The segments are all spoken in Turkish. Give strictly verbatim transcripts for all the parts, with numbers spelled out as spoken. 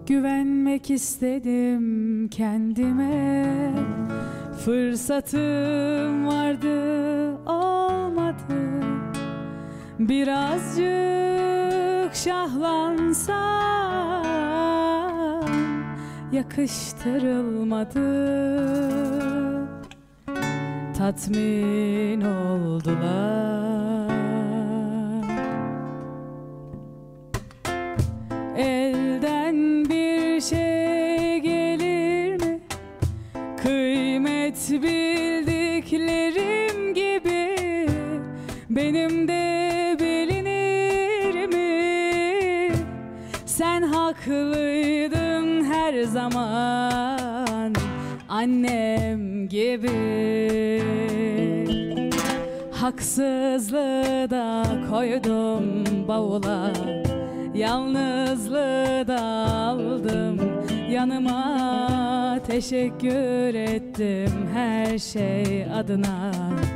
Güvenmek istedim kendime, fırsatım vardı olmadı. Birazcık şahlansam yakıştırılmadı. Tatmin oldular. Elden bir şey gelir mi? Kıymet bildiklerim gibi benim de bilinir mi? Sen haklıydın her zaman annem gibi. Haksızlığı da koydum bavula, yalnızlığı da aldım yanıma. Teşekkür ettim her şey adına.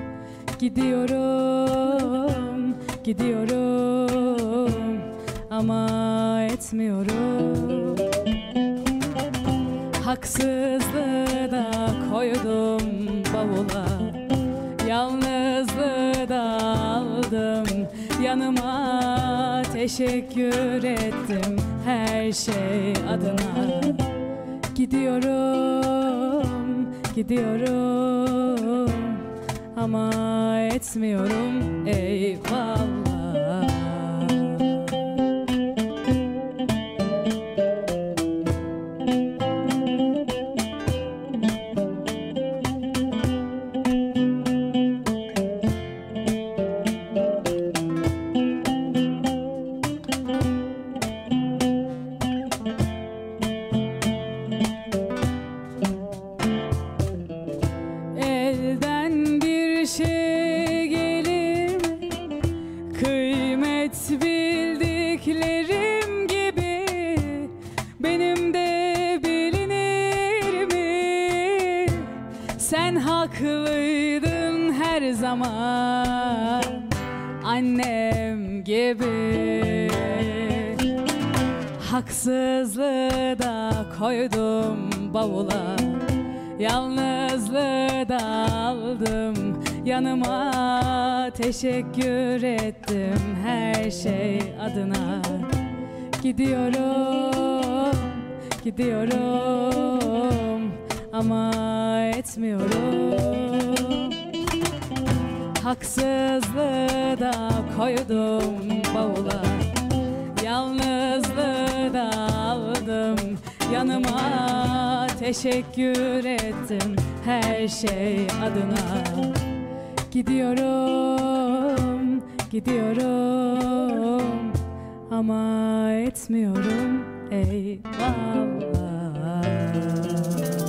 Gidiyorum, gidiyorum ama etmiyorum. Haksızlığı da koydum bavula, yalnızlığı da aldım yanıma. Teşekkür ettim her şey adına. Gidiyorum, gidiyorum ama etmiyorum eyvallah. Elden bir şey gelir mi? Kıymet bildiklerim gibi benim de bilinir mi? Sen haklıydın her zaman annem gibi. Haksızlığı da koydum bavula, yalnızlığı da aldım yanıma. Teşekkür ettim her şey adına. Gidiyorum, gidiyorum ama etmiyorum. Haksızlığı da koydum bavula, yalnızlığı da aldım yanıma. Teşekkür ettim her şey adına. Gidiyorum, gidiyorum ama etmiyorum eyvallah.